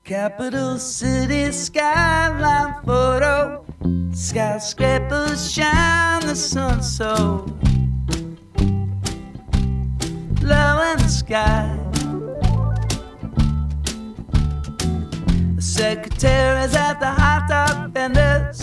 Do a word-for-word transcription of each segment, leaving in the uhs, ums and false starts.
Capital city skyline photo. Skyscrapers shine the sun so low in the sky. The secretaries at the hot dog vendors.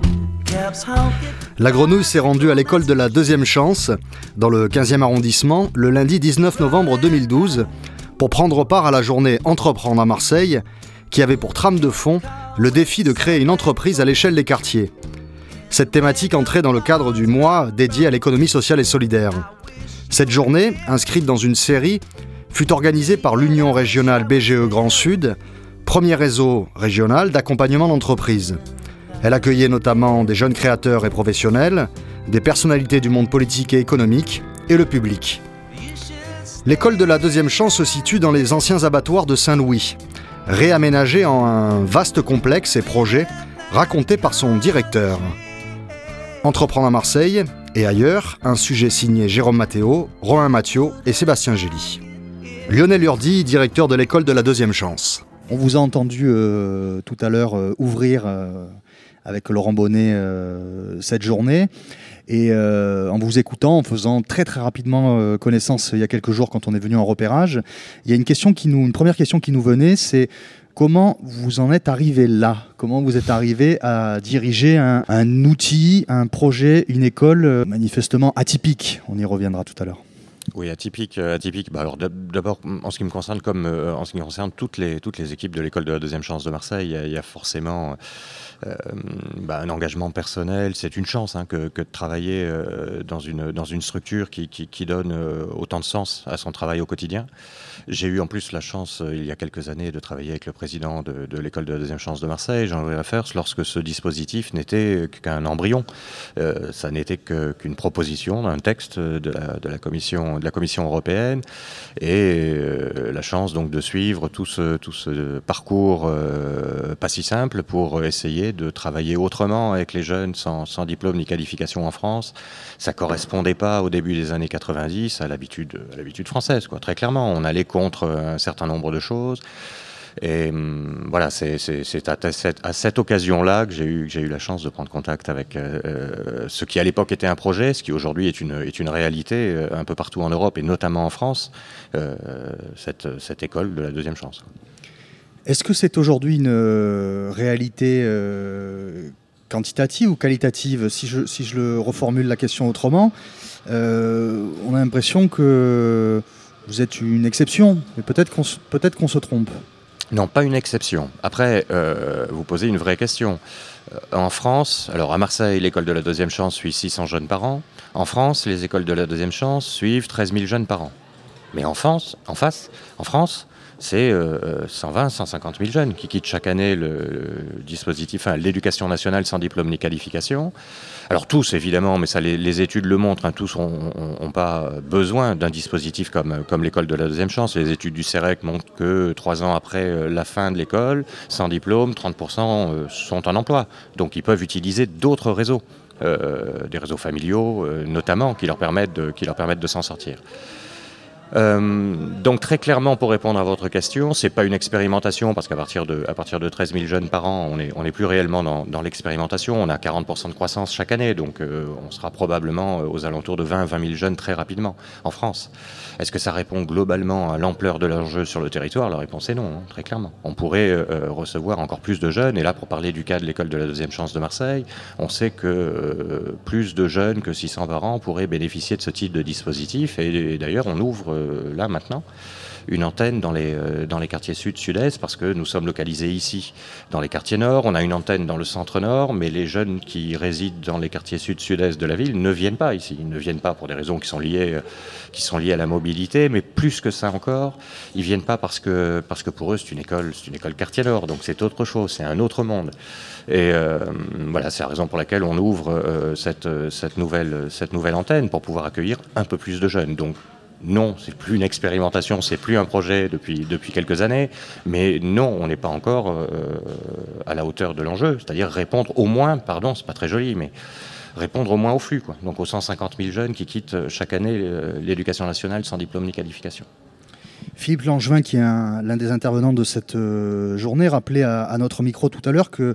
Cabs honking. La Grenouille s'est rendue à l'école de la deuxième chance, dans le quinzième arrondissement, le lundi dix-neuf novembre deux mille douze, pour prendre part à la journée Entreprendre à Marseille, qui avait pour trame de fond le défi de créer une entreprise à l'échelle des quartiers. Cette thématique entrait dans le cadre du mois dédié à l'économie sociale et solidaire. Cette journée, inscrite dans une série, fut organisée par l'Union régionale B G E Grand Sud, premier réseau régional d'accompagnement d'entreprises. Elle accueillait notamment des jeunes créateurs et professionnels, des personnalités du monde politique et économique et le public. L'école de la deuxième chance se situe dans les anciens abattoirs de Saint-Louis, réaménagé en un vaste complexe et projet raconté par son directeur. Entreprendre à Marseille et ailleurs, un sujet signé Jérôme Matteo, Romain Mathieu et Sébastien Gély. Lionel Urdi, directeur de l'école de la deuxième chance. On vous a entendu euh, tout à l'heure euh, ouvrir euh, avec Laurent Bonnet euh, cette journée. Et euh, en vous écoutant, en faisant très très rapidement euh, connaissance il y a quelques jours quand on est venu en repérage, il y a une question qui nous, une première question qui nous venait, c'est comment vous en êtes arrivé là ? Comment vous êtes arrivé à diriger un, un outil, un projet, une école euh, manifestement atypique ? On y reviendra tout à l'heure. Oui, atypique, atypique. Bah alors d'abord, en ce qui me concerne, comme euh, en ce qui concerne toutes les toutes les équipes de l'école de la deuxième chance de Marseille, il y a, il y a forcément euh, bah, un engagement personnel. C'est une chance hein, que, que de travailler euh, dans une dans une structure qui qui, qui donne euh, autant de sens à son travail au quotidien. J'ai eu en plus la chance, euh, il y a quelques années, de travailler avec le président de, de l'école de la deuxième chance de Marseille, Jean-Louis Laffers, lorsque ce dispositif n'était qu'un embryon. Euh, ça n'était que, qu'une proposition d'un texte de la de la commission de la Commission européenne et euh, la chance donc de suivre tout ce, tout ce parcours euh, pas si simple pour essayer de travailler autrement avec les jeunes sans, sans diplôme ni qualification en France. Ça correspondait pas au début des années quatre-vingt-dix à l'habitude, à l'habitude française, quoi. Très clairement, on allait contre un certain nombre de choses. Et hum, voilà, c'est, c'est, c'est à, cette, à cette occasion-là que j'ai eu, que j'ai eu la chance de prendre contact avec euh, ce qui à l'époque était un projet, ce qui aujourd'hui est une, est une réalité euh, un peu partout en Europe et notamment en France, euh, cette, cette école de la deuxième chance. Est-ce que c'est aujourd'hui une euh, réalité euh, quantitative ou qualitative ? Si je, si je le reformule la question autrement, euh, on a l'impression que vous êtes une exception, mais peut-être qu'on, peut-être qu'on se trompe. Non, pas une exception. Après, euh, vous posez une vraie question. Euh, en France, alors à Marseille, l'école de la deuxième chance suit six cents jeunes par an. En France, les écoles de la deuxième chance suivent treize mille jeunes par an. Mais en France, en face, en France, c'est euh, cent vingt, cent cinquante mille jeunes qui quittent chaque année le, le dispositif, enfin, l'éducation nationale sans diplôme ni qualification. Alors tous, évidemment, mais ça, les, les études le montrent, hein, tous n'ont pas besoin d'un dispositif comme, comme l'école de la deuxième chance. Les études du CEREC montrent que trois ans après la fin de l'école, sans diplôme, trente pour cent sont en emploi. Donc ils peuvent utiliser d'autres réseaux, euh, des réseaux familiaux euh, notamment, qui leur permettent de, qui leur permettent de s'en sortir. Euh, donc très clairement, pour répondre à votre question, c'est pas une expérimentation parce qu'à partir de à partir de treize mille jeunes par an, on est on est plus réellement dans, dans l'expérimentation. On a quarante pour cent de croissance chaque année, donc euh, on sera probablement aux alentours de vingt à vingt mille jeunes très rapidement en France. Est-ce que ça répond globalement à l'ampleur de l'enjeu sur le territoire ? La réponse est non, hein, très clairement. On pourrait euh, recevoir encore plus de jeunes. Et là, pour parler du cas de l'école de la deuxième chance de Marseille, on sait que euh, plus de jeunes que six cents par an pourraient bénéficier de ce type de dispositif. Et, et d'ailleurs, on ouvre euh, là maintenant une antenne dans les, euh, dans les quartiers sud, sud-est, parce que nous sommes localisés ici dans les quartiers nord. On a une antenne dans le centre-nord, mais les jeunes qui résident dans les quartiers sud, sud-est de la ville ne viennent pas ici. Ils ne viennent pas pour des raisons qui sont liées, euh, qui sont liées à la mobilité, mais plus que ça encore, ils viennent pas parce que, parce que pour eux, c'est une école, c'est une école quartier nord, donc c'est autre chose, c'est un autre monde. Et euh, voilà, c'est la raison pour laquelle on ouvre euh, cette, cette, nouvelle, cette nouvelle antenne pour pouvoir accueillir un peu plus de jeunes. Donc, non, c'est plus une expérimentation, c'est plus un projet depuis, depuis quelques années, mais non, on n'est pas encore euh, à la hauteur de l'enjeu, c'est-à-dire répondre au moins, pardon, c'est pas très joli, mais répondre au moins au flux, quoi. Donc aux cent cinquante mille jeunes qui quittent chaque année l'éducation nationale sans diplôme ni qualification. Philippe Langevin, qui est un, l'un des intervenants de cette euh, journée, rappelait à, à notre micro tout à l'heure que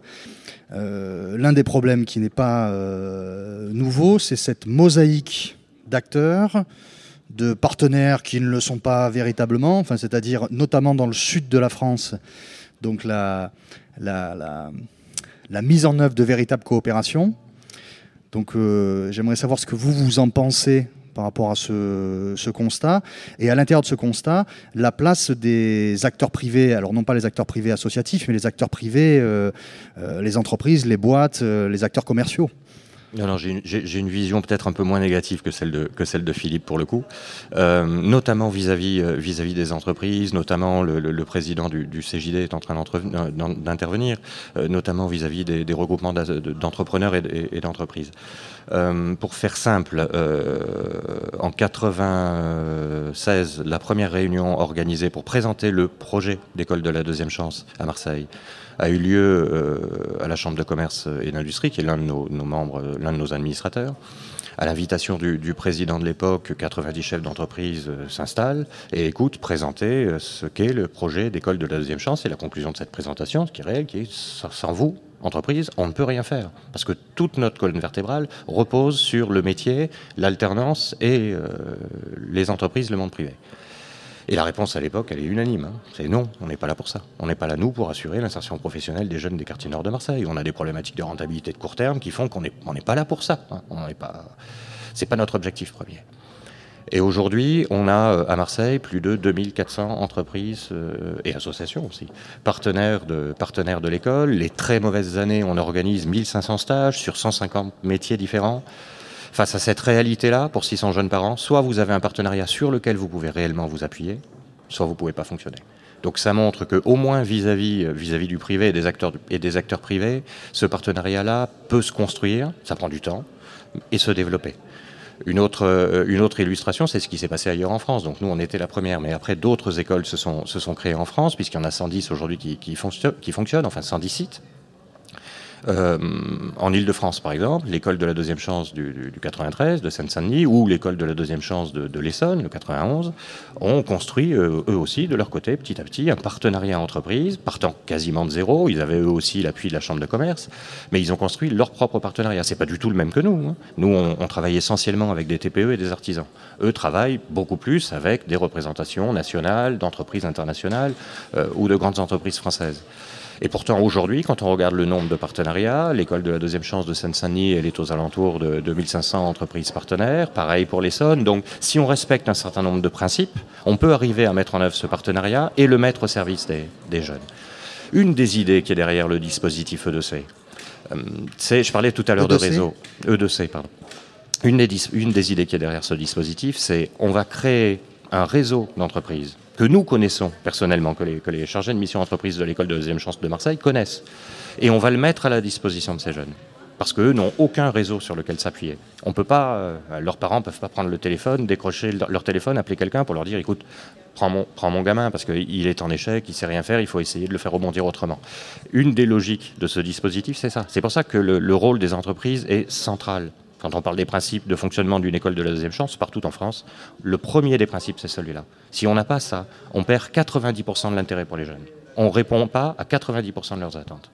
euh, l'un des problèmes qui n'est pas euh, nouveau, c'est cette mosaïque d'acteurs, de partenaires qui ne le sont pas véritablement, enfin, c'est-à-dire notamment dans le sud de la France, donc la, la, la, la mise en œuvre de véritables coopérations. Donc euh, j'aimerais savoir ce que vous, vous en pensez par rapport à ce, ce constat. Et à l'intérieur de ce constat, la place des acteurs privés, alors non pas les acteurs privés associatifs, mais les acteurs privés, euh, euh, les entreprises, les boîtes, euh, les acteurs commerciaux. Non, non, j'ai une, j'ai, j'ai une vision peut-être un peu moins négative que celle de, que celle de Philippe pour le coup, euh, notamment vis-à-vis, euh, vis-à-vis des entreprises, notamment le, le, le président du, du C J D est en train d'intervenir, euh, notamment vis-à-vis des, des regroupements d'entrepreneurs et, et, et d'entreprises. Euh, pour faire simple, euh, en quatre-vingt-seize, la première réunion organisée pour présenter le projet d'école de la deuxième chance à Marseille a eu lieu euh, à la Chambre de commerce et d'industrie, qui est l'un de nos, nos membres, l'un de nos administrateurs. À l'invitation du, du président de l'époque, quatre-vingt-dix chefs d'entreprise euh, s'installent et écoutent présenter euh, ce qu'est le projet d'école de la deuxième chance et la conclusion de cette présentation, ce qui est réel, qui est sans vous, entreprise, on ne peut rien faire. Parce que toute notre colonne vertébrale repose sur le métier, l'alternance et euh, les entreprises, le monde privé. Et la réponse à l'époque, elle est unanime. Hein. C'est non, on n'est pas là pour ça. On n'est pas là, nous, pour assurer l'insertion professionnelle des jeunes des quartiers nord de Marseille. On a des problématiques de rentabilité de court terme qui font qu'on n'est on n'est pas là pour ça. Hein. On n'est pas... C'est pas notre objectif premier. Et aujourd'hui, on a à Marseille plus de deux mille quatre cents entreprises euh, et associations aussi, partenaires de, partenaires de l'école. Les très mauvaises années, on organise mille cinq cents stages sur cent cinquante métiers différents. Face à cette réalité-là, pour six cents jeunes par an, soit vous avez un partenariat sur lequel vous pouvez réellement vous appuyer, soit vous ne pouvez pas fonctionner. Donc ça montre qu'au moins vis-à-vis, vis-à-vis du privé et des acteurs, et des acteurs privés, ce partenariat-là peut se construire, ça prend du temps, et se développer. Une autre, une autre illustration, c'est ce qui s'est passé ailleurs en France. Donc nous, on était la première, mais après, d'autres écoles se sont, se sont créées en France, puisqu'il y en a cent dix aujourd'hui qui, qui, fonctionnent, qui fonctionnent, enfin cent dix sites. Euh, en Île-de-France, par exemple, l'école de la deuxième chance du, du, du quatre-vingt-treize, de Seine-Saint-Denis, ou l'école de la deuxième chance de, de l'Essonne, le quatre-vingt-onze, ont construit, euh, eux aussi, de leur côté, petit à petit, un partenariat entreprise, partant quasiment de zéro. Ils avaient eux aussi l'appui de la Chambre de commerce, mais ils ont construit leur propre partenariat. C'est pas du tout le même que nous. Hein. Nous, on, on travaille essentiellement avec des T P E et des artisans. Eux travaillent beaucoup plus avec des représentations nationales, d'entreprises internationales euh, ou de grandes entreprises françaises. Et pourtant, aujourd'hui, quand on regarde le nombre de partenariats, l'école de la deuxième chance de Seine-Saint-Denis, elle est aux alentours de deux mille cinq cents entreprises partenaires. Pareil pour l'Essonne. Donc, si on respecte un certain nombre de principes, on peut arriver à mettre en œuvre ce partenariat et le mettre au service des, des jeunes. Une des idées qui est derrière le dispositif E deux C, euh, c'est, je parlais tout à l'heure de réseau. E deux C, pardon. Une des, une des idées qui est derrière ce dispositif, c'est on va créer un réseau d'entreprises que nous connaissons personnellement, que les, que les chargés de mission entreprise de l'école de deuxième chance de Marseille connaissent. Et on va le mettre à la disposition de ces jeunes. Parce qu'eux n'ont aucun réseau sur lequel s'appuyer. On peut pas, euh, leurs parents ne peuvent pas prendre le téléphone, décrocher leur, leur téléphone, appeler quelqu'un pour leur dire « écoute, prends mon, prends mon gamin parce qu'il est en échec, il ne sait rien faire, il faut essayer de le faire rebondir autrement ». Une des logiques de ce dispositif, c'est ça. C'est pour ça que le, le rôle des entreprises est central. Quand on parle des principes de fonctionnement d'une école de la deuxième chance, partout en France, le premier des principes, c'est celui-là. Si on n'a pas ça, on perd quatre-vingt-dix pour cent de l'intérêt pour les jeunes. On ne répond pas à quatre-vingt-dix pour cent de leurs attentes.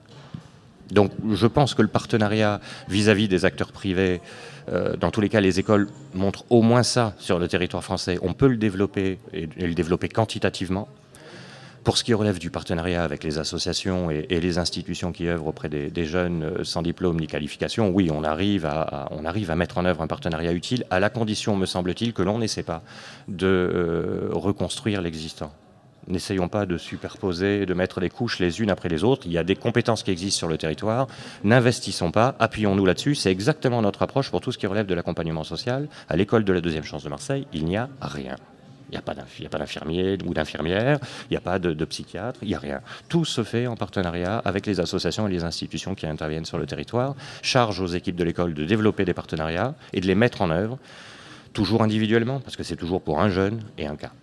Donc je pense que le partenariat vis-à-vis des acteurs privés, euh, dans tous les cas, les écoles montrent au moins ça sur le territoire français. On peut le développer et, et le développer quantitativement. Pour ce qui relève du partenariat avec les associations et, et les institutions qui œuvrent auprès des, des jeunes sans diplôme ni qualification, oui, on arrive, à, à, on arrive à mettre en œuvre un partenariat utile, à la condition, me semble-t-il, que l'on n'essaie pas de euh, reconstruire l'existant. N'essayons pas de superposer, de mettre des couches les unes après les autres. Il y a des compétences qui existent sur le territoire. N'investissons pas, appuyons-nous là-dessus. C'est exactement notre approche pour tout ce qui relève de l'accompagnement social. À l'école de la deuxième chance de Marseille, il n'y a rien. Il n'y a pas d'infirmier ou d'infirmière, il n'y a pas de, de psychiatre, il n'y a rien. Tout se fait en partenariat avec les associations et les institutions qui interviennent sur le territoire. Charge aux équipes de l'école de développer des partenariats et de les mettre en œuvre, toujours individuellement, parce que c'est toujours pour un jeune et un cas.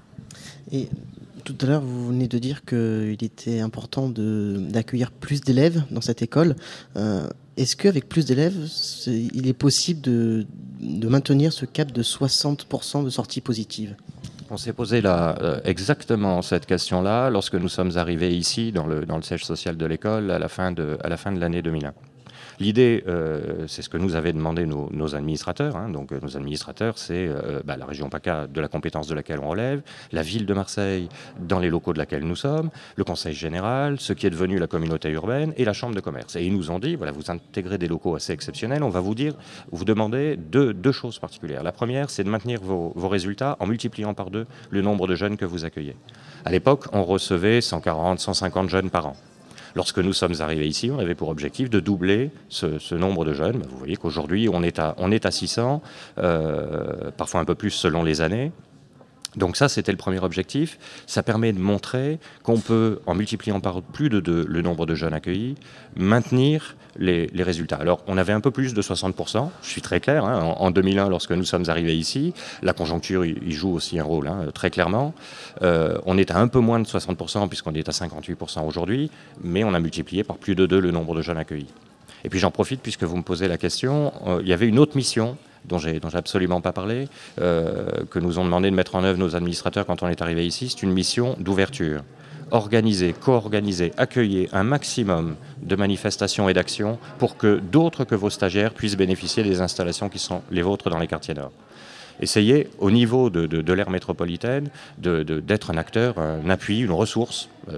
Et tout à l'heure, vous venez de dire qu'il était important de, d'accueillir plus d'élèves dans cette école. Euh, est-ce qu'avec plus d'élèves, c'est, il est possible de, de maintenir ce cap de soixante pour cent de sorties positives ? On s'est posé là, euh, exactement cette question-là lorsque nous sommes arrivés ici, dans le, dans le siège social de l'école, à la fin de, à la fin de l'année deux mille un. L'idée, euh, c'est ce que nous avaient demandé nos, nos administrateurs. Hein. Donc, euh, nos administrateurs, c'est euh, bah, la région PACA, de la compétence de laquelle on relève, la ville de Marseille, dans les locaux de laquelle nous sommes, le conseil général, ce qui est devenu la communauté urbaine et la chambre de commerce. Et ils nous ont dit, voilà, vous intégrez des locaux assez exceptionnels, on va vous dire, vous demander deux, deux choses particulières. La première, c'est de maintenir vos, vos résultats en multipliant par deux le nombre de jeunes que vous accueillez. À l'époque, on recevait cent quarante, cent cinquante jeunes par an. Lorsque nous sommes arrivés ici, on avait pour objectif de doubler ce, ce nombre de jeunes. Vous voyez qu'aujourd'hui, on est à, on est à six cents, euh, parfois un peu plus selon les années. Donc ça, c'était le premier objectif. Ça permet de montrer qu'on peut, en multipliant par plus de deux le nombre de jeunes accueillis, maintenir les, les résultats. Alors, on avait un peu plus de soixante pour cent, je suis très clair. Hein, en, en deux mille un, lorsque nous sommes arrivés ici, la conjoncture y joue aussi un rôle, hein, très clairement. Euh, on est à un peu moins de soixante pour cent, puisqu'on est à cinquante-huit pour cent aujourd'hui, mais on a multiplié par plus de deux le nombre de jeunes accueillis. Et puis j'en profite, puisque vous me posez la question, euh, il y avait une autre mission dont j'ai, dont j'ai absolument pas parlé, euh, que nous ont demandé de mettre en œuvre nos administrateurs quand on est arrivé ici. C'est une mission d'ouverture. Organiser, co-organiser, accueillir un maximum de manifestations et d'actions pour que d'autres que vos stagiaires puissent bénéficier des installations qui sont les vôtres dans les quartiers nord. Essayez, au niveau de, de, de l'aire métropolitaine, de, de, d'être un acteur, un appui, une ressource euh,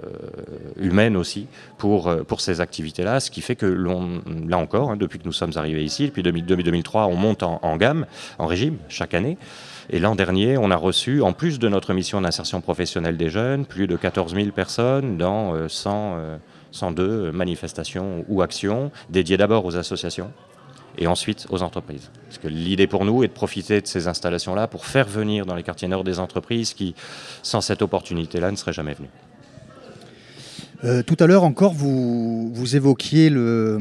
humaine aussi pour, pour ces activités-là, ce qui fait que, l'on, là encore, hein, depuis que nous sommes arrivés ici, depuis deux mille deux deux mille trois, on monte en, en gamme, en régime, chaque année. Et l'an dernier, on a reçu, en plus de notre mission d'insertion professionnelle des jeunes, plus de quatorze mille personnes dans euh, cent, euh, cent deux manifestations ou actions dédiées d'abord aux associations et ensuite aux entreprises. Parce que l'idée pour nous est de profiter de ces installations-là pour faire venir dans les quartiers nord des entreprises qui, sans cette opportunité-là, ne seraient jamais venues. Euh, tout à l'heure encore, vous, vous évoquiez le,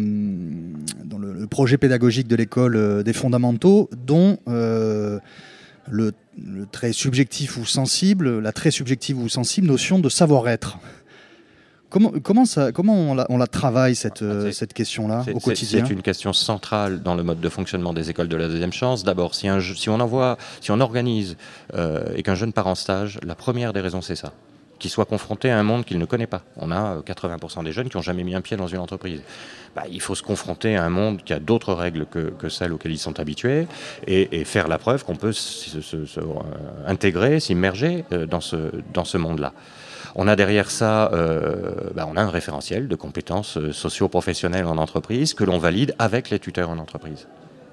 dans le, le projet pédagogique de l'école euh, des fondamentaux, dont euh, le, le très subjectif ou sensible, la très subjective ou sensible notion de savoir-être. Comment, comment, ça, comment on, la, on la travaille, cette, euh, cette question-là, au quotidien ? C'est une question centrale dans le mode de fonctionnement des écoles de la deuxième chance. D'abord, si, un, si on envoie, si on organise euh, et qu'un jeune part en stage, la première des raisons, c'est ça. Qu'il soit confronté à un monde qu'il ne connaît pas. On a quatre-vingts pour cent des jeunes qui n'ont jamais mis un pied dans une entreprise. Bah, il faut se confronter à un monde qui a d'autres règles que, que celles auxquelles ils sont habitués et, et faire la preuve qu'on peut se, se, se, euh, intégrer, s'immerger euh, dans ce, dans ce monde-là. On a derrière ça, euh, bah on a un référentiel de compétences socio-professionnelles en entreprise que l'on valide avec les tuteurs en entreprise.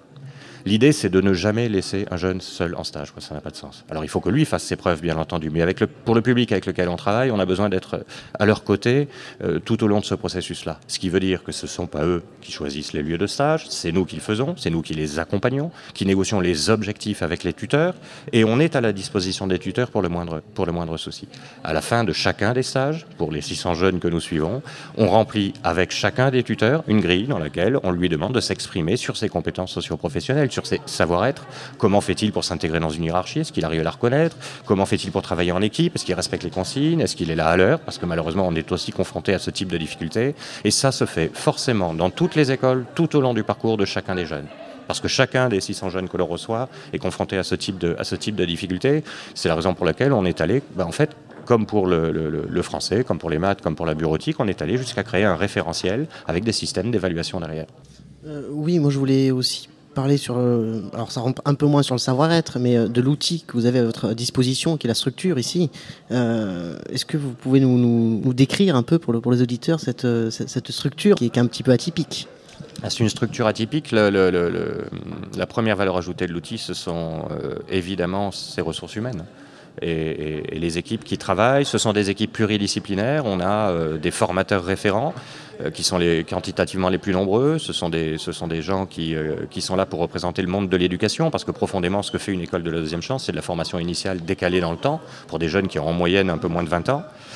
L'idée, c'est de ne jamais laisser un jeune seul en stage, quoi. Ça n'a pas de sens. Alors, il faut que lui fasse ses preuves, bien entendu, mais avec le, pour le public avec lequel on travaille, on a besoin d'être à leur côté euh, tout au long de ce processus-là. Ce qui veut dire que ce ne sont pas eux qui choisissent les lieux de stage, c'est nous qui le faisons, c'est nous qui les accompagnons, qui négocions les objectifs avec les tuteurs, et on est à la disposition des tuteurs pour le moindre, pour le moindre souci. À la fin de chacun des stages, pour les six cents jeunes que nous suivons, on remplit avec chacun des tuteurs une grille dans laquelle on lui demande de s'exprimer sur ses compétences socio-professionnelles, sur ses savoir-être. Comment fait-il pour s'intégrer dans une hiérarchie ? Est-ce qu'il arrive à la reconnaître ? Comment fait-il pour travailler en équipe ? Est-ce qu'il respecte les consignes ? Est-ce qu'il est là à l'heure ? Parce que malheureusement, on est aussi confronté à ce type de difficultés. Et ça se fait forcément dans toutes les écoles, tout au long du parcours de chacun des jeunes. Parce que chacun des six cents jeunes que l'on reçoit est confronté à ce type de, à ce type de difficultés. C'est la raison pour laquelle on est allé, ben en fait, comme pour le, le, le français, comme pour les maths, comme pour la bureautique, on est allé jusqu'à créer un référentiel avec des systèmes d'évaluation derrière. Euh, oui, moi je voulais aussi parler sur, euh, alors ça rentre un peu moins sur le savoir-être, mais euh, de l'outil que vous avez à votre disposition, qui est la structure ici. Euh, est-ce que vous pouvez nous, nous, nous décrire un peu pour, le, pour les auditeurs cette, cette, cette structure qui est, qui est un petit peu atypique ? C'est une structure atypique. Le, le, le, le, la première valeur ajoutée de l'outil, ce sont euh, évidemment ses ressources humaines. Et, et, et les équipes qui travaillent, ce sont des équipes pluridisciplinaires. On a euh, des formateurs référents euh, qui sont les, quantitativement les plus nombreux. Ce sont des, ce sont des gens qui, euh, qui sont là pour représenter le monde de l'éducation, parce que profondément, ce que fait une école de la deuxième chance, c'est de la formation initiale décalée dans le temps, pour des jeunes qui ont en moyenne un peu moins de vingt ans.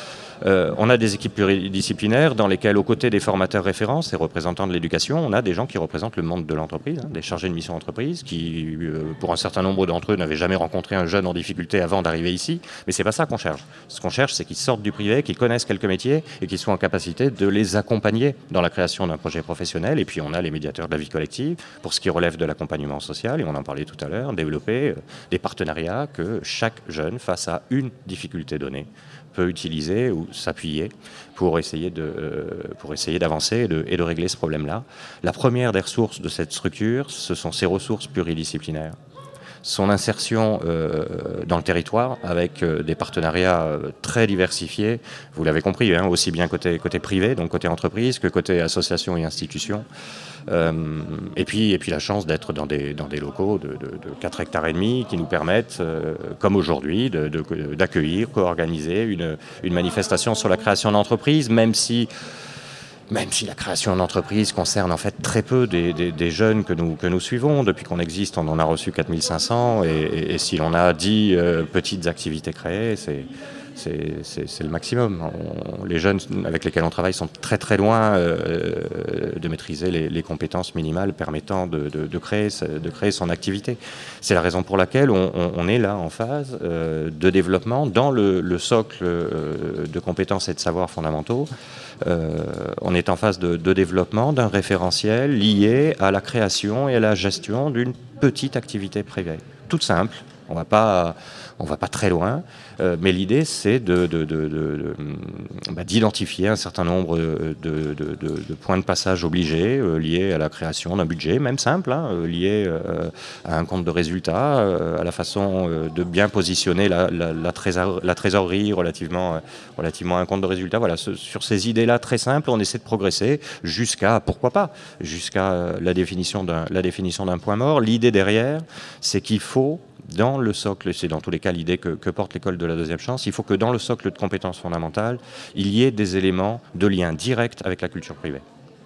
Euh, on a des équipes pluridisciplinaires dans lesquelles, aux côtés des formateurs référents, ces représentants de l'éducation, on a des gens qui représentent le monde de l'entreprise, hein, des chargés de mission entreprise, qui, euh, pour un certain nombre d'entre eux, n'avaient jamais rencontré un jeune en difficulté avant d'arriver ici. Mais c'est pas ça qu'on cherche. Ce qu'on cherche, c'est qu'ils sortent du privé, qu'ils connaissent quelques métiers et qu'ils soient en capacité de les accompagner dans la création d'un projet professionnel. Et puis on a les médiateurs de la vie collective pour ce qui relève de l'accompagnement social, et on en parlait tout à l'heure, développer euh, des partenariats que chaque jeune, face à une difficulté donnée, peut utiliser ou s'appuyer pour essayer de, euh, pour essayer d'avancer et de, et de régler ce problème-là. La première des ressources de cette structure, ce sont ses ressources pluridisciplinaires. Son insertion euh, dans le territoire avec euh, des partenariats euh, très diversifiés, vous l'avez compris, hein, aussi bien côté, côté privé, donc côté entreprise, que côté association et institutions. Euh, et, puis, et puis la chance d'être dans des, dans des locaux de, de, de quatre hectares et demi qui nous permettent, euh, comme aujourd'hui, de, de, d'accueillir, co-organiser une, une manifestation sur la création d'entreprise, même si Même si la création d'entreprise concerne en fait très peu des, des, des jeunes que nous, que nous suivons. Depuis qu'on existe, on en a reçu quatre mille cinq cents, et, et, et si l'on a dix euh, petites activités créées, c'est, c'est, c'est, c'est le maximum. On, les jeunes avec lesquels on travaille sont très très loin euh, de maîtriser les, les compétences minimales permettant de, de, de, créer, de créer son activité. C'est la raison pour laquelle on, on, on est là en phase euh, de développement dans le, le socle euh, de compétences et de savoirs fondamentaux. Euh, on est en phase de, de développement d'un référentiel lié à la création et à la gestion d'une petite activité privée. Toute simple, on va pas, on va pas très loin, euh, mais l'idée c'est de, de, de, de, de, bah, d'identifier un certain nombre de, de, de, de points de passage obligés euh, liés à la création d'un budget, même simple, hein, euh, lié euh, à un compte de résultat, euh, à la façon euh, de bien positionner la, la, la, trésor, la trésorerie relativement, euh, relativement à un compte de résultat. Voilà, ce, sur ces idées-là très simples, on essaie de progresser jusqu'à, pourquoi pas, jusqu'à euh, la définition d'un, la définition d'un point mort. L'idée derrière, c'est qu'il faut, dans le socle, c'est dans tous les cas l'idée que, que porte l'école de la deuxième chance, il faut que dans le socle de compétences fondamentales, il y ait des éléments de lien direct avec la culture privée.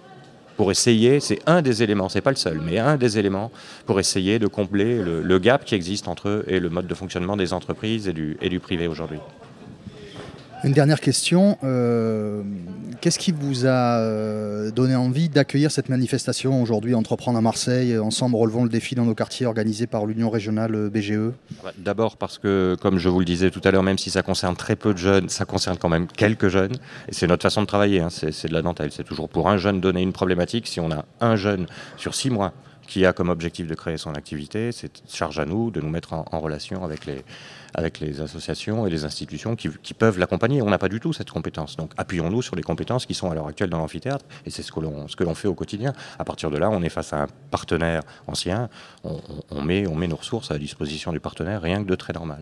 Pour essayer, c'est un des éléments, c'est pas le seul, mais un des éléments pour essayer de combler le, le gap qui existe entre eux et le mode de fonctionnement des entreprises et du, et du privé aujourd'hui. Une dernière question, euh, qu'est-ce qui vous a euh, donné envie d'accueillir cette manifestation aujourd'hui, Entreprendre à Marseille, ensemble relevons le défi dans nos quartiers, organisée par l'Union régionale B G E? D'abord parce que, comme je vous le disais tout à l'heure, même si ça concerne très peu de jeunes, ça concerne quand même quelques jeunes, et c'est notre façon de travailler, hein, c'est, c'est de la dentelle, c'est toujours pour un jeune donner une problématique. Si on a un jeune sur six mois qui a comme objectif de créer son activité, c'est charge à nous de nous mettre en, en relation avec les, avec les associations et les institutions qui, qui peuvent l'accompagner. On n'a pas du tout cette compétence. Donc appuyons-nous sur les compétences qui sont à l'heure actuelle dans l'amphithéâtre, et c'est ce que l'on, ce que l'on fait au quotidien. À partir de là, on est face à un partenaire ancien, on, on, on, met, on met nos ressources à la disposition du partenaire, rien que de très normal.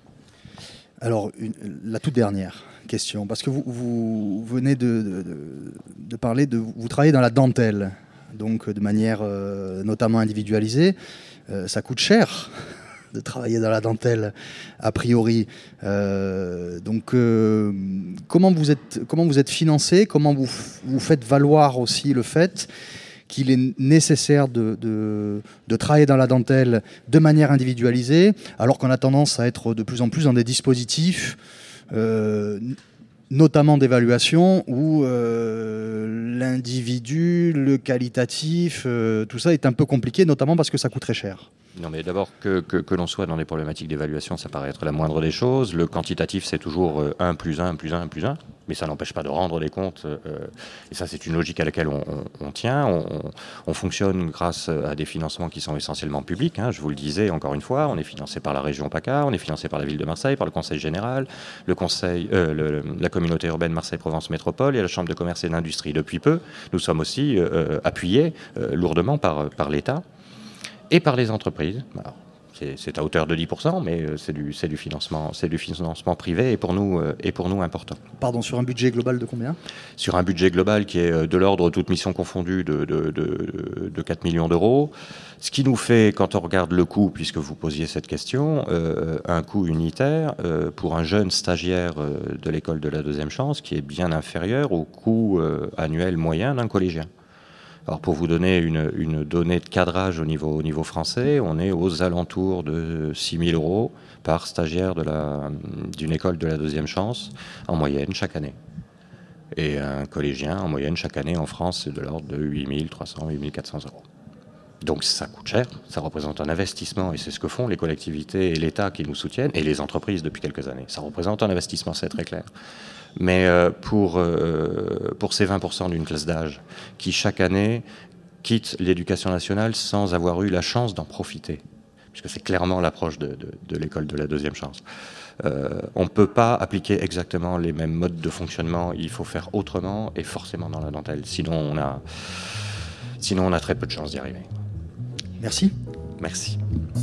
Alors, une, la toute dernière question, parce que vous, vous venez de, de, de, de parler de... Vous travaillez dans la dentelle, donc de manière euh, notamment individualisée. Euh, ça coûte cher de travailler dans la dentelle, a priori. Euh, donc, euh, comment vous êtes, comment vous êtes financé? Comment vous, vous faites valoir aussi le fait qu'il est nécessaire de, de, de travailler dans la dentelle de manière individualisée, alors qu'on a tendance à être de plus en plus dans des dispositifs euh, notamment d'évaluation, où euh, l'individu, le qualitatif, euh, tout ça est un peu compliqué, notamment parce que ça coûte très cher. Non, mais d'abord, que, que, que l'on soit dans des problématiques d'évaluation, ça paraît être la moindre des choses. Le quantitatif, c'est toujours un plus un, plus un, plus un, mais ça n'empêche pas de rendre des comptes. Euh, et ça, c'est une logique à laquelle on, on, on tient. On, on, on fonctionne grâce à des financements qui sont essentiellement publics. Hein, je vous le disais, encore une fois, on est financé par la région PACA, on est financé par la ville de Marseille, par le Conseil général, le conseil, euh, le, la communauté urbaine Marseille-Provence Métropole et la Chambre de commerce et d'industrie. Depuis peu, nous sommes aussi euh, appuyés euh, lourdement par, par l'État et par les entreprises. Alors, c'est, c'est à hauteur de dix pour cent, mais c'est du, c'est du financement, c'est du financement privé et pour nous, euh, et pour nous important. Pardon, sur un budget global de combien ? Sur un budget global qui est de l'ordre, toute mission confondue, de, de, de, de quatre millions d'euros. Ce qui nous fait, quand on regarde le coût, puisque vous posiez cette question, euh, un coût unitaire euh, pour un jeune stagiaire euh, de l'école de la deuxième chance qui est bien inférieur au coût euh, annuel moyen d'un collégien. Alors pour vous donner une, une donnée de cadrage au niveau, au niveau français, on est aux alentours de six mille euros par stagiaire de la, d'une école de la deuxième chance, en moyenne chaque année. Et un collégien, en moyenne chaque année en France, c'est de l'ordre de huit mille trois cents, huit mille quatre cents euros. Donc ça coûte cher, ça représente un investissement, et c'est ce que font les collectivités et l'État qui nous soutiennent, et les entreprises depuis quelques années. Ça représente un investissement, c'est très clair. Mais euh, pour, euh, pour ces vingt pour cent d'une classe d'âge qui, chaque année, quittent l'éducation nationale sans avoir eu la chance d'en profiter, puisque c'est clairement l'approche de, de, de l'école de la deuxième chance, euh, on ne peut pas appliquer exactement les mêmes modes de fonctionnement, il faut faire autrement et forcément dans la dentelle. Sinon, on a, sinon on a très peu de chances d'y arriver. Merci. Merci.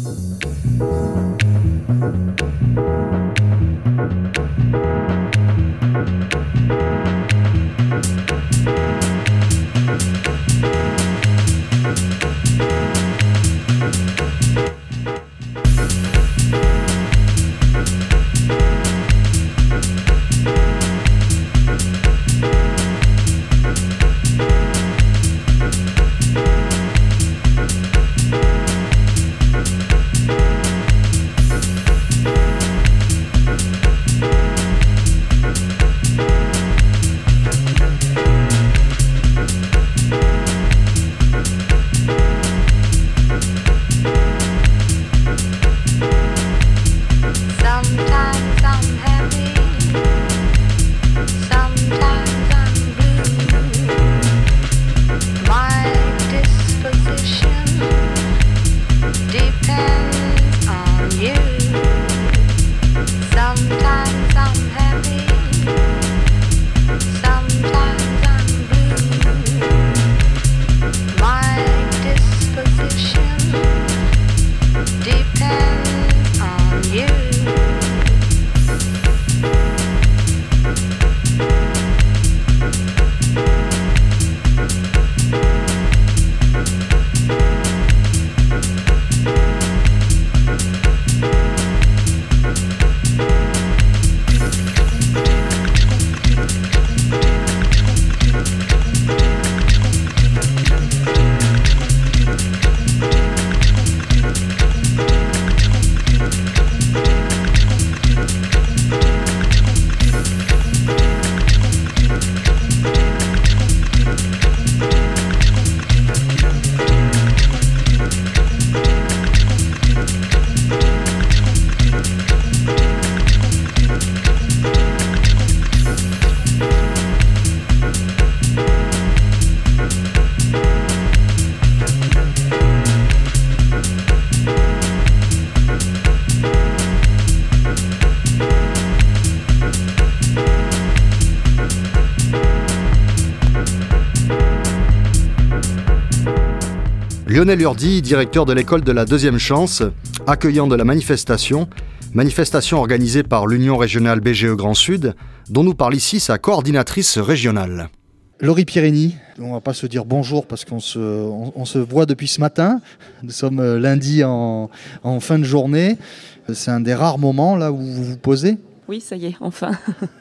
Lionel Urdi, directeur de l'école de la deuxième chance, accueillant de la manifestation, manifestation organisée par l'Union régionale B G E Grand Sud, dont nous parle ici sa coordinatrice régionale. Laurie Pierini, on va pas se dire bonjour parce qu'on se, on, on se voit depuis ce matin. Nous sommes lundi en, en fin de journée. C'est un des rares moments là où vous vous posez. Oui, ça y est, enfin.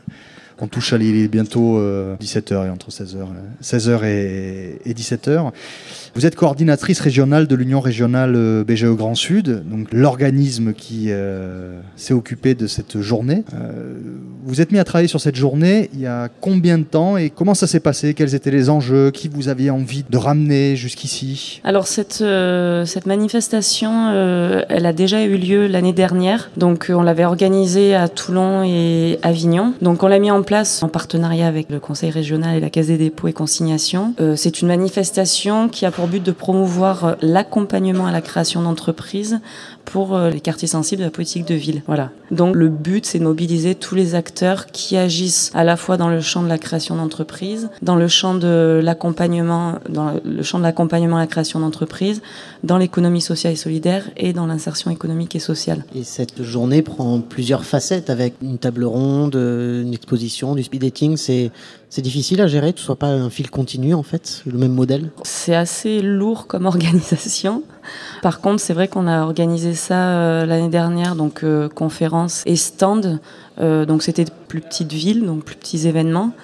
On touche à les, bientôt euh, dix-sept heures et entre seize heures, seize heures et, et dix-sept heures. Vous êtes coordinatrice régionale de l'Union régionale B G E Grand Sud, donc l'organisme qui euh, s'est occupé de cette journée. Euh, vous êtes mis à travailler sur cette journée il y a combien de temps et comment ça s'est passé? Quels étaient les enjeux? Qui vous aviez envie de ramener jusqu'ici? Alors cette, euh, cette manifestation, euh, elle a déjà eu lieu l'année dernière. Donc on l'avait organisée à Toulon et Avignon. Donc on l'a mis en place en partenariat avec le Conseil régional et la Caisse des dépôts et consignations. Euh, c'est une manifestation qui a pour but de promouvoir l'accompagnement à la création d'entreprises pour les quartiers sensibles de la politique de ville. Voilà. Donc le but, c'est de mobiliser tous les acteurs qui agissent à la fois dans le champ de la création d'entreprises, dans le champ de l'accompagnement, dans le champ de l'accompagnement à la création d'entreprises, dans l'économie sociale et solidaire et dans l'insertion économique et sociale. Et cette journée prend plusieurs facettes avec une table ronde, une exposition, du speed dating. C'est C'est difficile à gérer, que ce soit pas un fil continu en fait, le même modèle? C'est assez lourd comme organisation. Par contre, c'est vrai qu'on a organisé ça euh, l'année dernière, donc euh, conférences et stand. Euh, donc c'était de plus petites villes, donc plus petits événements.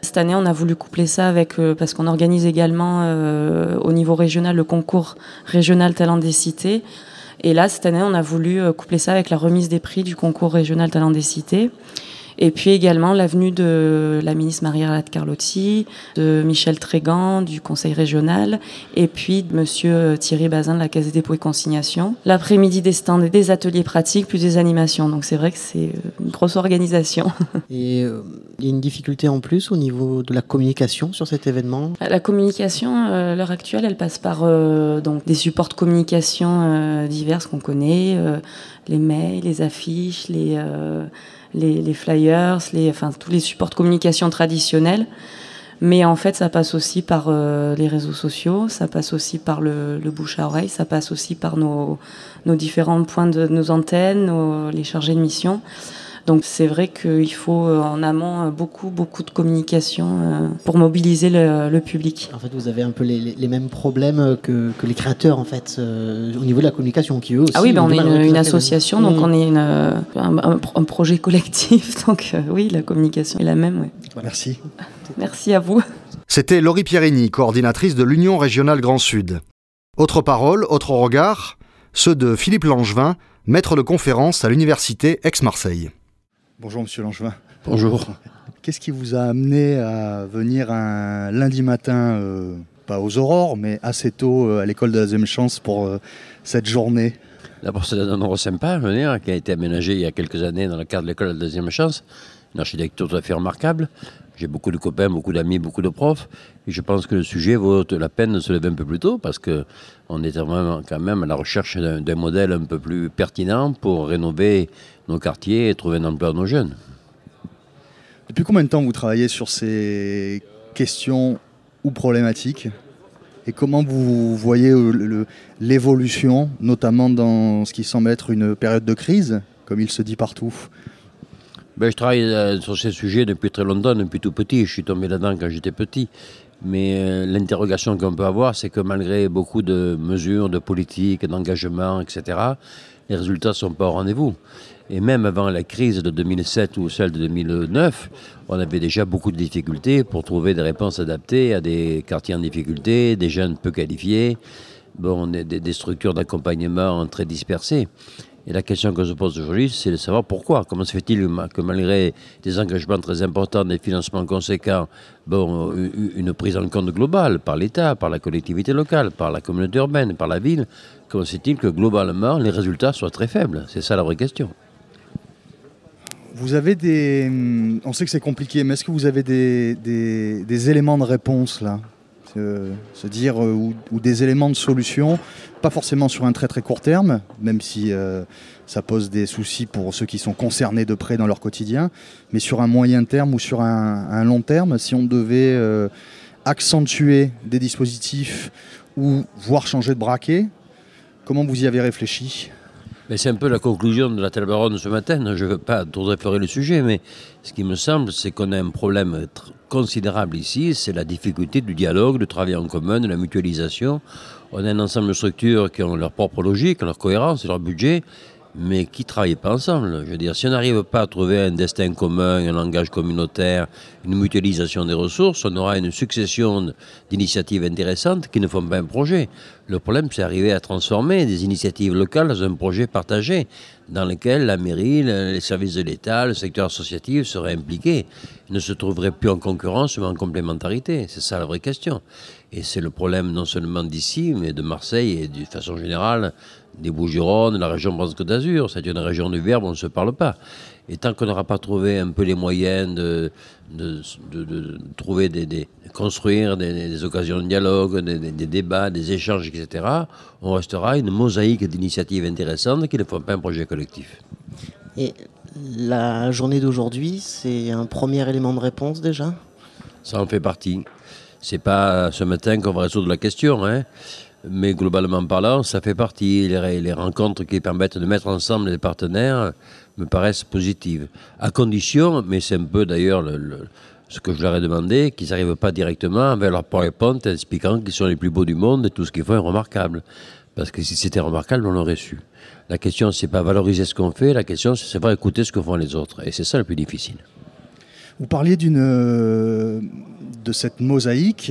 Cette année, on a voulu coupler ça avec, euh, parce qu'on organise également euh, au niveau régional le concours régional Talent des Cités. Et là, cette année, on a voulu euh, coupler ça avec la remise des prix du concours régional Talent des Cités. Et puis également la venue de la ministre Marie-Arlette Carlotti, de Michel Trégan du Conseil régional, et puis de monsieur Thierry Bazin de la Caisse des dépôts et consignations. L'après-midi, des stands et des ateliers pratiques, plus des animations. Donc c'est vrai que c'est une grosse organisation. Et euh, il y a une difficulté en plus au niveau de la communication sur cet événement. La communication, euh, à l'heure actuelle, elle passe par euh, donc des supports de communication euh, divers qu'on connaît, euh, les mails, les affiches, les... Euh, Les, les flyers, les, enfin, tous les supports de communication traditionnels. Mais en fait, ça passe aussi par euh, les réseaux sociaux, ça passe aussi par le, le bouche à oreille, ça passe aussi par nos, nos différents points de nos antennes, nos, les chargés de mission. Donc c'est vrai qu'il faut euh, en amont beaucoup, beaucoup de communication euh, pour mobiliser le, le public. En fait, vous avez un peu les, les, les mêmes problèmes que, que les créateurs, en fait, euh, au niveau de la communication, qui eux aussi... Ah oui, ben on est une, une association, donc mmh. on est une, un, un, un projet collectif. Donc euh, oui, la communication est la même. Ouais. Voilà. Merci. Merci à vous. C'était Laurie Pierini, coordinatrice de l'Union régionale Grand Sud. Autre parole, autre regard, ceux de Philippe Langevin, maître de conférence à l'université Aix-Marseille. Bonjour Monsieur Langevin. Bonjour. Qu'est-ce qui vous a amené à venir un lundi matin, euh, pas aux aurores, mais assez tôt euh, à l'école de la deuxième chance pour euh, cette journée? D'abord, c'est un endroit sympa, je veux dire, qui a été aménagé il y a quelques années dans le cadre de l'école de la deuxième chance. Une architecture tout à fait remarquable. J'ai beaucoup de copains, beaucoup d'amis, beaucoup de profs. Et je pense que le sujet vaut la peine de se lever un peu plus tôt parce qu'on est vraiment, quand même à la recherche d'un, d'un modèle un peu plus pertinent pour rénover nos quartiers et trouver un emploi à nos jeunes. Depuis combien de temps vous travaillez sur ces questions ou problématiques? Et comment vous voyez le, le, l'évolution, notamment dans ce qui semble être une période de crise, comme il se dit partout? Ben, je travaille euh, sur ces sujets depuis très longtemps, depuis tout petit. Je suis tombé là-dedans quand j'étais petit. Mais euh, l'interrogation qu'on peut avoir, c'est que malgré beaucoup de mesures, de politiques, d'engagement, et cetera, les résultats ne sont pas au rendez-vous. Et même avant la crise de deux mille sept ou celle de deux mille neuf, on avait déjà beaucoup de difficultés pour trouver des réponses adaptées à des quartiers en difficulté, des jeunes peu qualifiés, bon, des, des structures d'accompagnement très dispersées. Et la question que se pose aujourd'hui, c'est de savoir pourquoi. Comment se fait-il que malgré des engagements très importants, des financements conséquents, bon, une prise en compte globale par l'État, par la collectivité locale, par la communauté urbaine, par la ville, comment se fait-il que globalement les résultats soient très faibles? C'est ça la vraie question. Vous avez des... On sait que c'est compliqué, mais est-ce que vous avez des, des, des éléments de réponse là? Se, se dire, euh, ou, ou des éléments de solution, pas forcément sur un très très court terme, même si euh, ça pose des soucis pour ceux qui sont concernés de près dans leur quotidien, mais sur un moyen terme ou sur un, un long terme, si on devait euh, accentuer des dispositifs ou voire changer de braquet, comment vous y avez réfléchi? Mais c'est un peu la conclusion de la table ronde ce matin. Je ne veux pas trop référer le sujet, mais ce qui me semble, c'est qu'on a un problème tr- considérable ici, c'est la difficulté du dialogue, du travail en commun, de la mutualisation. On a un ensemble de structures qui ont leur propre logique, leur cohérence et leur budget, mais qui ne travaillent pas ensemble. Je veux dire, si on n'arrive pas à trouver un destin commun, un langage communautaire, une mutualisation des ressources, on aura une succession d'initiatives intéressantes qui ne font pas un projet. Le problème, c'est d'arriver à transformer des initiatives locales dans un projet partagé, dans lequel la mairie, les services de l'État, le secteur associatif seraient impliqués. Ils ne se trouveraient plus en concurrence, mais en complémentarité. C'est ça la vraie question. Et c'est le problème non seulement d'ici, mais de Marseille et de façon générale des Bouches-du-Rhône, de la région Provence-Côte d'Azur. C'est une région du verbe, on ne se parle pas. Et tant qu'on n'aura pas trouvé un peu les moyens de, de, de, de trouver des, des construire des, des occasions de dialogue, des, des, des débats, des échanges, et cetera, on restera une mosaïque d'initiatives intéressantes qui ne font pas un projet collectif. Et la journée d'aujourd'hui, c'est un premier élément de réponse déjà? Ça en fait partie. C'est pas ce matin qu'on va résoudre la question, hein. Mais globalement parlant, ça fait partie. Les, les rencontres qui permettent de mettre ensemble les partenaires me paraissent positives. À condition, mais c'est un peu d'ailleurs le, le, ce que je leur ai demandé, qu'ils n'arrivent pas directement avec leur PowerPoint expliquant qu'ils sont les plus beaux du monde et tout ce qu'ils font est remarquable. Parce que si c'était remarquable, on l'aurait su. La question, c'est pas valoriser ce qu'on fait, la question, c'est savoir écouter ce que font les autres. Et c'est ça le plus difficile. Vous parliez d'une, euh, de cette mosaïque.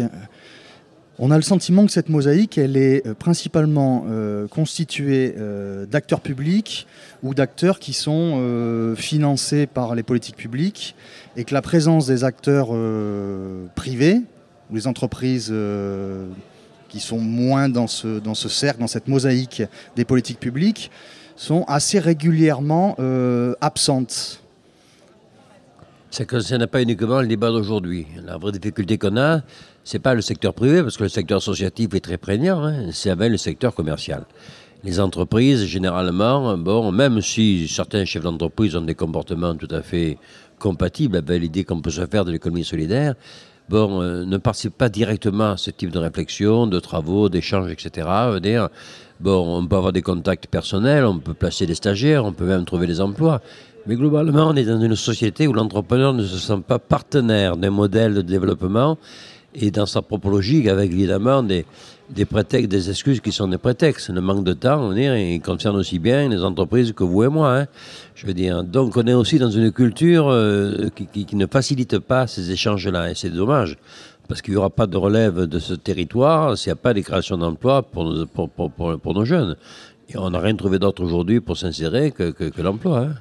On a le sentiment que cette mosaïque, elle est principalement euh, constituée euh, d'acteurs publics ou d'acteurs qui sont euh, financés par les politiques publiques, et que la présence des acteurs euh, privés, ou les entreprises euh, qui sont moins dans ce, dans ce cercle, dans cette mosaïque des politiques publiques, sont assez régulièrement euh, absentes. Ça ne concerne pas uniquement le débat d'aujourd'hui. La vraie difficulté qu'on a, ce n'est pas le secteur privé, parce que le secteur associatif est très prégnant, hein, c'est avec le secteur commercial. Les entreprises, généralement, bon, même si certains chefs d'entreprise ont des comportements tout à fait compatibles avec l'idée qu'on peut se faire de l'économie solidaire, bon, euh, ne participent pas directement à ce type de réflexion, de travaux, d'échanges, et cetera. Dire, bon, on peut avoir des contacts personnels, on peut placer des stagiaires, on peut même trouver des emplois. Mais globalement, on est dans une société où l'entrepreneur ne se sent pas partenaire d'un modèle de développement et dans sa propre logique, avec évidemment des, des prétextes, des excuses qui sont des prétextes. Le manque de temps, on est, il concerne aussi bien les entreprises que vous et moi. Hein. Je veux dire, donc on est aussi dans une culture euh, qui, qui, qui ne facilite pas ces échanges-là, et c'est dommage. Parce qu'il n'y aura pas de relève de ce territoire s'il n'y a pas des créations d'emplois pour, pour, pour, pour, pour nos jeunes. Et on n'a rien trouvé d'autre aujourd'hui pour s'insérer que, que, que l'emploi. Hein.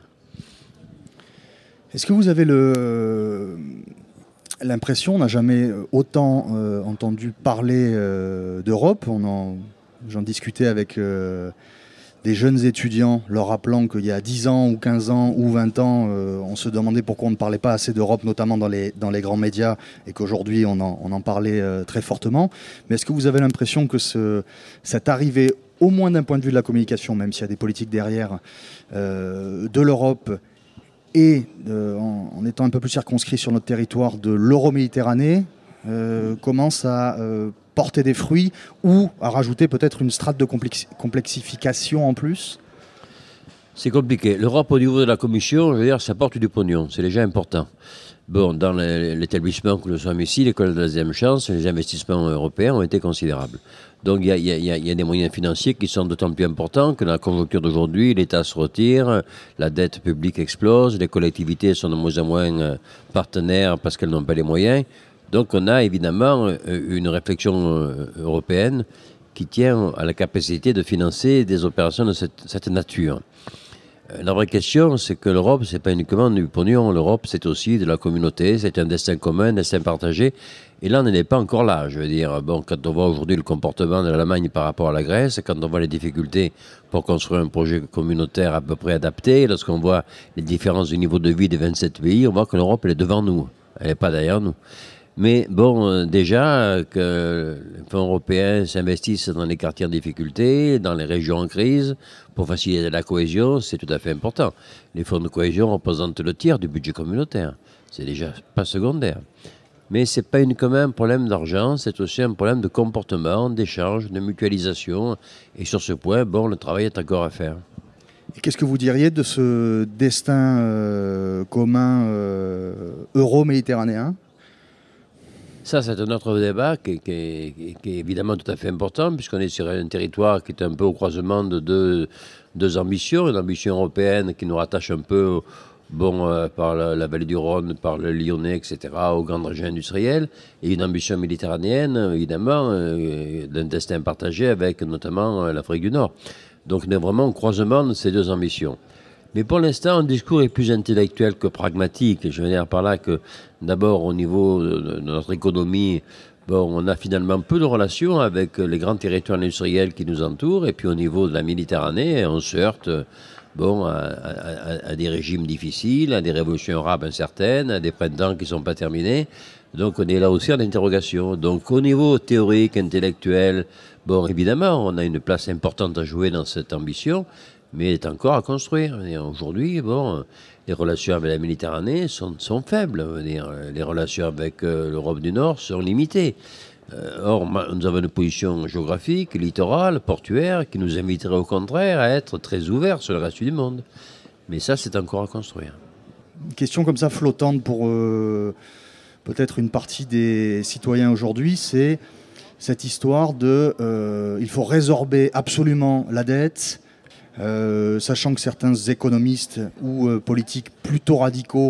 Est-ce que vous avez le, l'impression, on n'a jamais autant euh, entendu parler euh, d'Europe, on en, j'en discutais avec euh, des jeunes étudiants, leur rappelant qu'il y a dix ans ou quinze ans ou vingt ans, euh, on se demandait pourquoi on ne parlait pas assez d'Europe, notamment dans les, dans les grands médias, et qu'aujourd'hui on en, on en parlait euh, très fortement. Mais est-ce que vous avez l'impression que ce, cette arrivée, au moins d'un point de vue de la communication, même s'il y a des politiques derrière, euh, de l'Europe, et euh, en, en étant un peu plus circonscrit sur notre territoire de l'Euro-Méditerranée, euh, commence à euh, porter des fruits ou à rajouter peut-être une strate de complex- complexification en plus? C'est compliqué. L'Europe, au niveau de la Commission, je veux dire, ça porte du pognon. C'est déjà important. Bon, dans l'établissement que nous sommes ici, l'école de la deuxième chance, les investissements européens ont été considérables. Donc il y, y, y, y a des moyens financiers qui sont d'autant plus importants que dans la conjoncture d'aujourd'hui, l'État se retire, la dette publique explose, les collectivités sont de moins en moins partenaires parce qu'elles n'ont pas les moyens. Donc on a évidemment une réflexion européenne qui tient à la capacité de financer des opérations de cette, cette nature. La vraie question, c'est que l'Europe, c'est pas uniquement du pognon. L'Europe, c'est aussi de la communauté, c'est un destin commun, un destin partagé. Et là, on n'est pas encore là. Je veux dire, bon, quand on voit aujourd'hui le comportement de l'Allemagne par rapport à la Grèce, quand on voit les difficultés pour construire un projet communautaire à peu près adapté, lorsqu'on voit les différences du niveau de vie des vingt-sept pays, on voit que l'Europe, elle est devant nous. Elle n'est pas derrière nous. Mais bon, euh, déjà, que les fonds européens s'investissent dans les quartiers en difficulté, dans les régions en crise, pour faciliter la cohésion, c'est tout à fait important. Les fonds de cohésion représentent le tiers du budget communautaire. C'est déjà pas secondaire. Mais ce n'est pas uniquement un problème d'argent, c'est aussi un problème de comportement, d'échange, de mutualisation. Et sur ce point, bon, le travail est encore à faire. Et qu'est-ce que vous diriez de ce destin euh, commun euh, euro-méditerranéen ? Ça, c'est un autre débat qui, qui, qui est évidemment tout à fait important, puisqu'on est sur un territoire qui est un peu au croisement de deux, deux ambitions. Une ambition européenne qui nous rattache un peu bon, euh, par la, la vallée du Rhône, par le Lyonnais, et cetera, aux grandes régions industrielles, et une ambition méditerranéenne, évidemment, euh, d'un destin partagé avec notamment euh, l'Afrique du Nord. Donc on est vraiment au croisement de ces deux ambitions. Mais pour l'instant, le discours est plus intellectuel que pragmatique. Je veux dire par là que, d'abord, au niveau de notre économie, bon, on a finalement peu de relations avec les grands territoires industriels qui nous entourent. Et puis au niveau de la Méditerranée, on se heurte bon, à, à, à des régimes difficiles, à des révolutions arabes incertaines, à des printemps qui ne sont pas terminés. Donc on est là aussi en interrogation. Donc au niveau théorique, intellectuel, bon, évidemment, on a une place importante à jouer dans cette ambition, mais elle est encore à construire. Aujourd'hui, bon, les relations avec la Méditerranée sont, sont faibles. Dire. Les relations avec euh, l'Europe du Nord sont limitées. Euh, or, nous avons une position géographique, littorale, portuaire, qui nous inviterait au contraire à être très ouverts sur le reste du monde. Mais ça, c'est encore à construire. Une question comme ça flottante pour euh, peut-être une partie des citoyens aujourd'hui, c'est cette histoire de euh, il faut résorber absolument la dette. Euh, sachant que certains économistes ou euh, politiques plutôt radicaux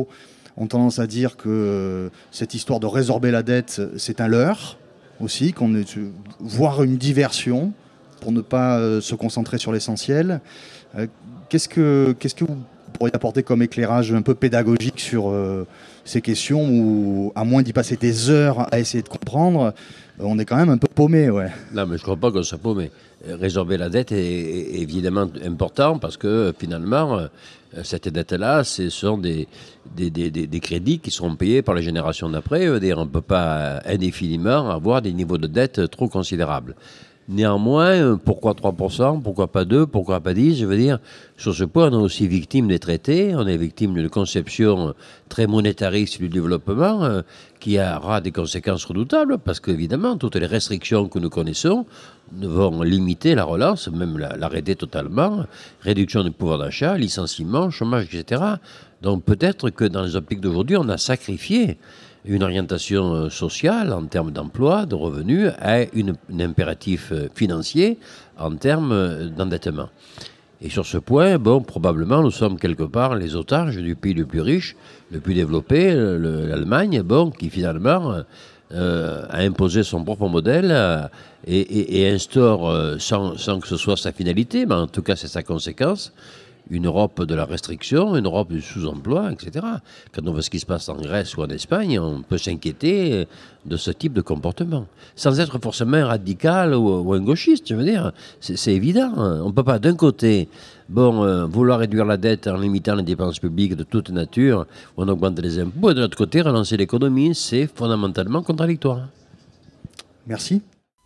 ont tendance à dire que euh, cette histoire de résorber la dette, c'est un leurre aussi, qu'on est, voire une diversion pour ne pas euh, se concentrer sur l'essentiel. Euh, qu'est-ce que, qu'est-ce que vous pourriez apporter comme éclairage un peu pédagogique sur euh, ces questions où, à moins d'y passer des heures à essayer de comprendre, on est quand même un peu paumé, ouais. Non, mais je ne crois pas qu'on soit paumé. Résorber la dette est, est évidemment important parce que finalement, cette dette-là, ce sont des, des, des, des crédits qui seront payés par les générations d'après. On ne peut pas indéfiniment avoir des niveaux de dette trop considérables. Néanmoins, pourquoi trois pour cent, pourquoi pas deux, pourquoi pas dix? Je veux dire, sur ce point, on est aussi victime des traités, on est victime d'une conception très monétariste du développement euh, qui aura des conséquences redoutables parce qu'évidemment, toutes les restrictions que nous connaissons vont limiter la relance, même la, l'arrêter totalement, réduction du pouvoir d'achat, licenciement, chômage, et cetera. Donc peut-être que dans les optiques d'aujourd'hui, on a sacrifié une orientation sociale en termes d'emploi, de revenus, à une, un impératif financier en termes d'endettement. Et sur ce point, bon, probablement, nous sommes quelque part les otages du pays le plus riche, le plus développé, le, l'Allemagne, bon, qui finalement euh, a imposé son propre modèle euh, et, et, et instaure, euh, sans, sans que ce soit sa finalité, mais en tout cas c'est sa conséquence, une Europe de la restriction, une Europe du sous-emploi, et cetera. Quand on voit ce qui se passe en Grèce ou en Espagne, on peut s'inquiéter de ce type de comportement. Sans être forcément un radical ou, ou un gauchiste, je veux dire. C'est, c'est évident. On ne peut pas, d'un côté, bon, euh, vouloir réduire la dette en limitant les dépenses publiques de toute nature, ou on augmente les impôts, et de l'autre côté, relancer l'économie, c'est fondamentalement contradictoire. Merci.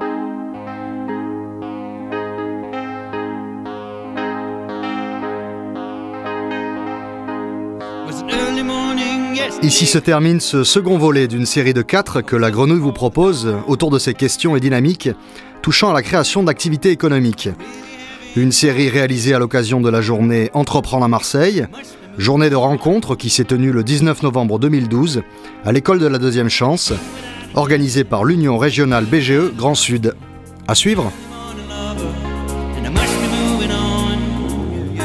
Ici se termine ce second volet d'une série de quatre que la Grenouille vous propose autour de ces questions et dynamiques touchant à la création d'activités économiques. Une série réalisée à l'occasion de la journée Entreprendre à Marseille, journée de rencontre qui s'est tenue le dix-neuf novembre deux mille douze à l'école de la deuxième chance, organisée par l'Union régionale B G E Grand Sud. À suivre.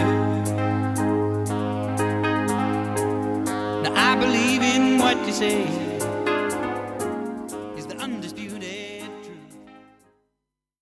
Say